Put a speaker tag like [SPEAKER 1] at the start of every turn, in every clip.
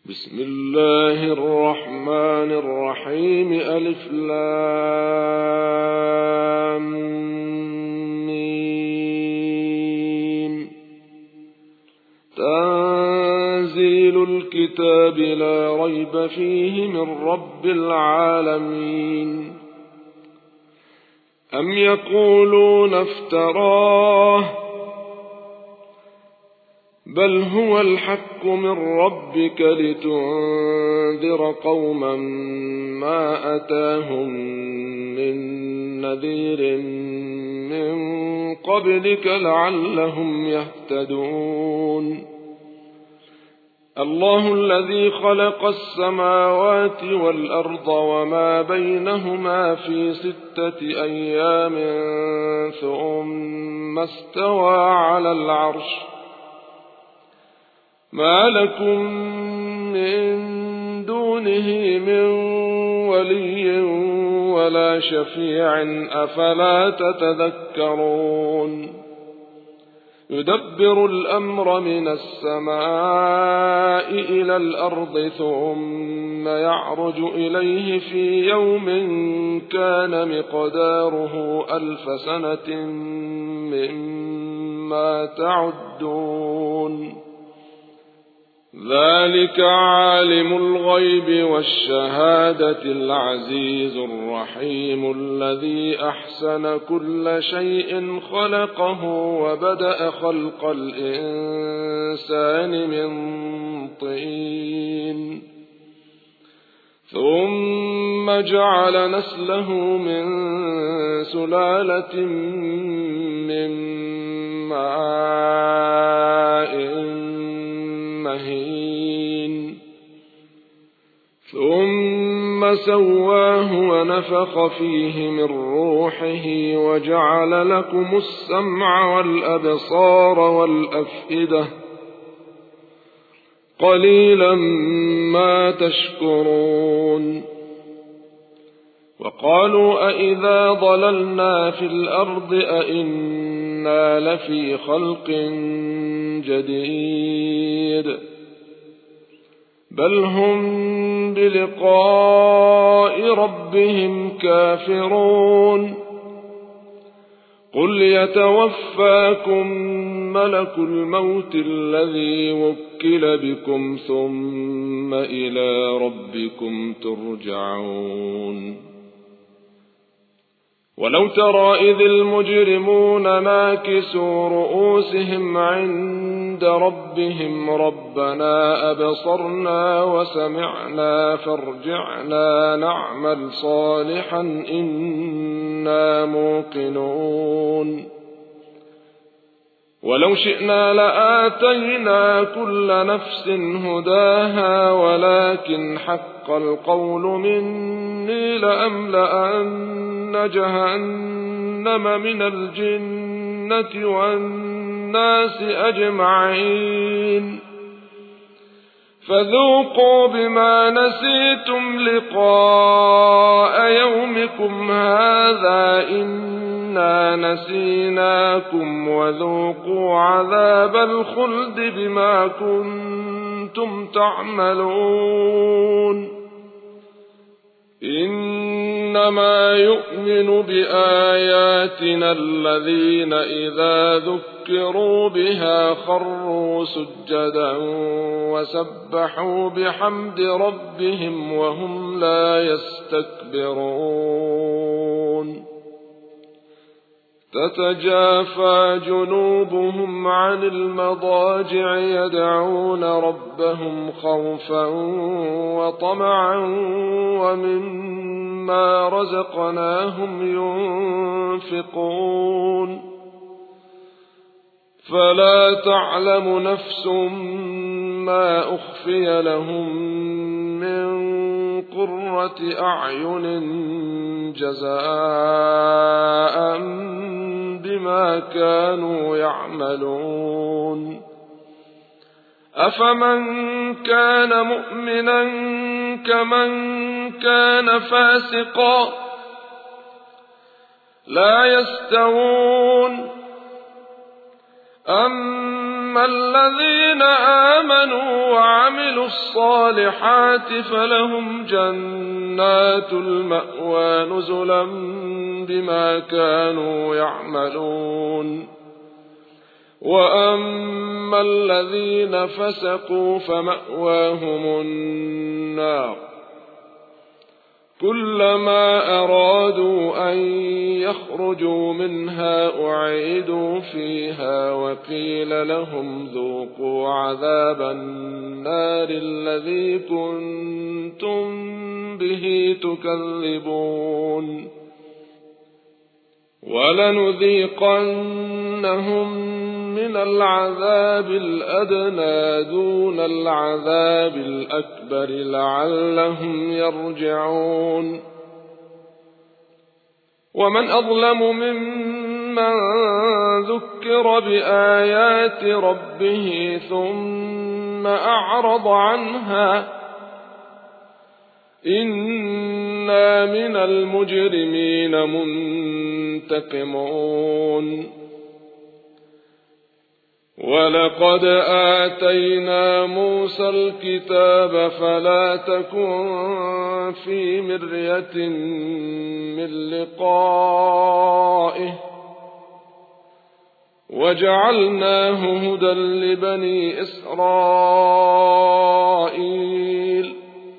[SPEAKER 1] بسم الله الرحمن الرحيم. ألف لام ميم. تنزيل الكتاب لا ريب فيه من رب العالمين. أم يقولون افتراه بل هو الحق من ربك لتنذر قوما ما أتاهم من نذير من قبلك لعلهم يهتدون. الله الذي خلق السماوات والأرض وما بينهما في 6 أيام ثم استوى على العرش. ما لكم من دونه من ولي ولا شفيع أفلا تتذكرون. يدبر الأمر من السماء إلى الأرض ثم يعرج إليه في يوم كان مقداره 1000 سنة مما تعدون. ذلك عالم الغيب والشهادة العزيز الرحيم الذي أحسن كل شيء خلقه وبدأ خلق الإنسان من طين ثم جعل نسله من سلالة من ماء مهين ثم سواه ونفخ فيه من روحه وجعل لكم السمع والأبصار والأفئدة قليلا ما تشكرون. وقالوا أإذا ضللنا في الأرض أإنا لفي خلق جديد بل هم بلقاء ربهم كافرون. قل يتوفاكم ملك الموت الذي وكل بكم ثم إلى ربكم ترجعون. ولو ترى إذ المجرمون ناكسوا رؤوسهم عند ربهم ربنا أبصرنا وسمعنا فارجعنا نعمل صالحا إنا موقنون. ولو شئنا لآتينا كل نفس هداها ولكن حق القول مني لأملأن جهنم من الجنة والناس أجمعين. فذوقوا بما نسيتم لقاء يومكم هذا إنا نسيناكم وذوقوا عذاب الخلد بما كنتم تعملون. إنما يؤمن بآياتنا الذين إذا ذكروا بها خروا سجدا وسبحوا بحمد ربهم وهم لا يستكبرون. تتجافى جنوبهم عن المضاجع يدعون ربهم خوفا وطمعا ومما رزقناهم ينفقون. فلا تعلم نفس ما أخفي لهم من قرة أعين جزاء بما كانوا يعملون. أفمن كان مؤمنا كمن كان فاسقا لا يستوون. أما الذين آمنوا وعملوا الصالحات فلهم جنات المأوى نزلا بما كانوا يعملون وأما الذين فسقوا فمأواهم النار كلما أرادوا أن يخرجوا منها أعيدوا فيها وقيل لهم ذوقوا عذاب النار الذي كنتم به تكذبون ولنذيقنهم من العذاب الأدنى دون العذاب الأكبر لعلهم يرجعون ومن أظلم ممن ذكر بآيات ربه ثم أعرض عنها إنا من المجرمين منتقمون ولقد آتينا موسى الكتاب فلا تكن في مرية من لقائه وجعلناه هدى لبني إسرائيل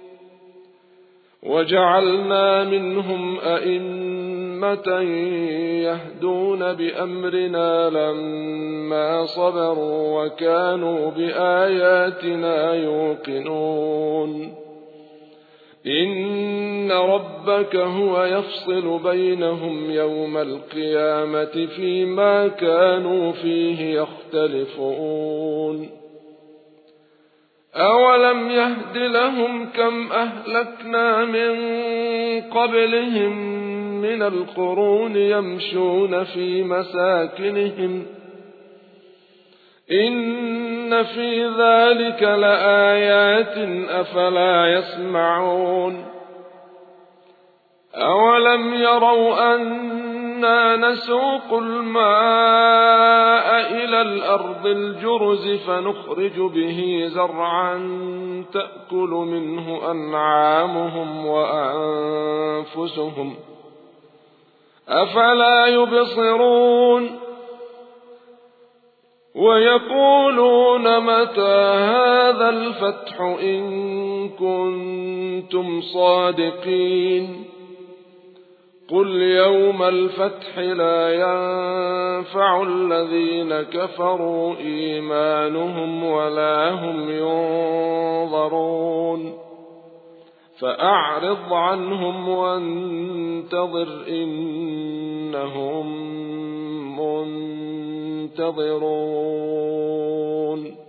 [SPEAKER 1] وجعلنا منهم أئمة يهدون بأمرنا لما صبروا وكانوا بآياتنا يوقنون إن ربك هو يفصل بينهم يوم القيامة فيما كانوا فيه يختلفون أولم يهد لهم كم أهلكنا من قبلهم من القرون يمشون في مساكنهم إن في ذلك لآيات أفلا يسمعون أولم يروا أنا نسوق الماء إلى الأرض الجرز فنخرج به زرعا تأكل منه أنعامهم وأنفسهم أفلا يبصرون ويقولون متى هذا الفتح إن كنتم صادقين قل يوم الفتح لا ينفع الذين كفروا إيمانهم ولا هم ينظرون فأعرض عنهم وانتظر إنهم منتظرون